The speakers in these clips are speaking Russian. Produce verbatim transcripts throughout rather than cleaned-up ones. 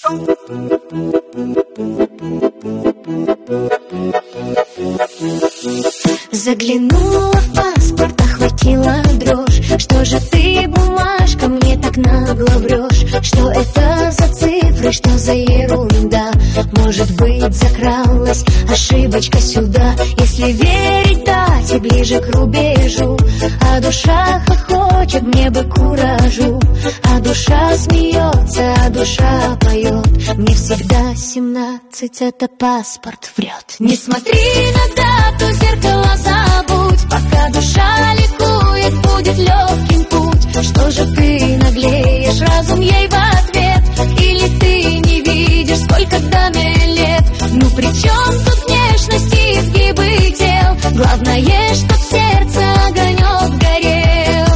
Заглянула в паспорт, охватила дрожь. Что же ты, бумажка, мне так нагло врешь? Что это за цифры, что за ерунда? Может быть, закралась ошибочка сюда? Если верить дате, ближе к рубежу. А душа хохочет, мне бы куражу. А душа смеется, а душа поет. Мне всегда семнадцать, это паспорт врет. Не смотри на дату, зеркало забудь. Пока душа ликует, будет легким путь. Что же ты наглеешь, разум ей в ответ? Или ты не видишь, сколько даме лет? Ну при чем тут внешность и изгибы тел? Главное, чтоб в сердце огонек горел.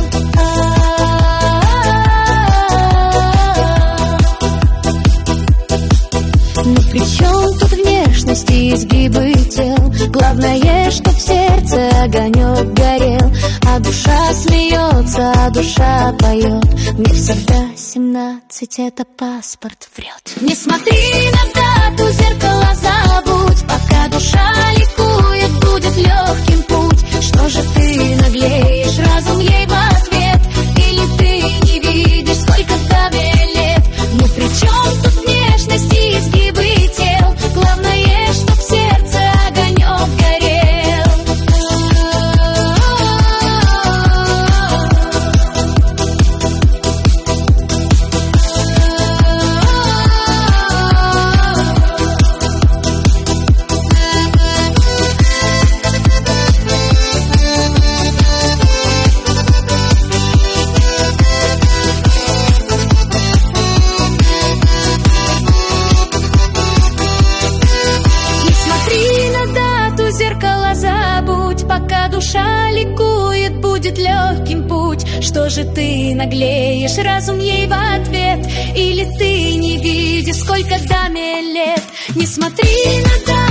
Ну при чем тут внешность и изгибы тел? Главное, чтоб в сердце огонек горел. А душа смеется, а душа поет. Мне всегда семнадцать, это паспорт врет. Не смотри на дату, зеркало забудь. Пока душа ликует, будет легким путь. Что же ты наглеешь, разум ей в ответ? Или ты не видишь, сколько даме лет? Ну при чем тут внешность и изгибы тел? Главное, чтоб в сердце огонек горел. Пока душа ликует, будет легким путь. Что же ты наглеешь, разум ей в ответ? Или ты не видишь, сколько даме лет? Не смотри на дату.